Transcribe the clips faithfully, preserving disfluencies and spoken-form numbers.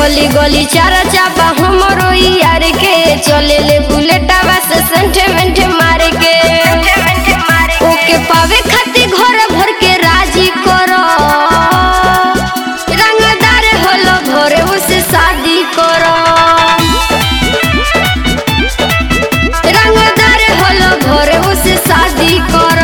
गली गली चारा चापा हमरो यार के चले ले बुलेटवा से सेंटिमेंट मार के ओके पावे खातिर घर भर के राजी करो रंगदार होलो भोरे उसे शादी करो रंगदार होलो भोरे उसे शादी करो।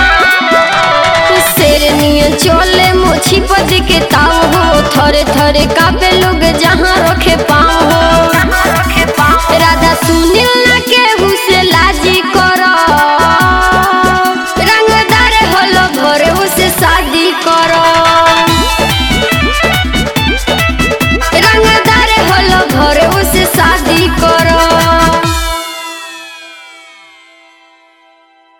चले मोछी पद के ताव हो थरे थरे